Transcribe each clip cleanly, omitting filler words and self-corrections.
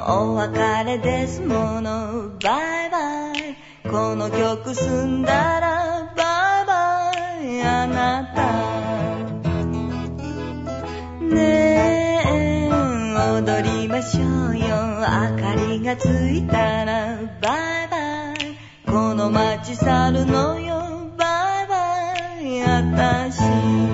お別れですもの。バイバイ。この曲済んだらバイバイあなた。ねえ踊りましょうよ。明かりがついたらバイバイ。この街去るのよ。バイバイあたし。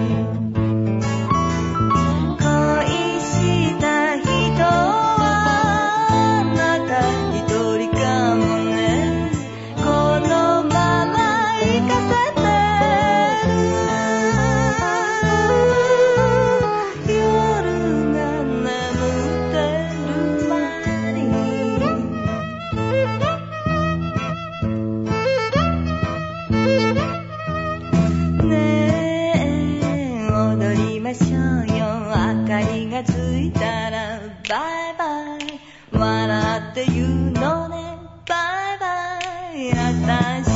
バイバイ笑って言うのね。バイバイ私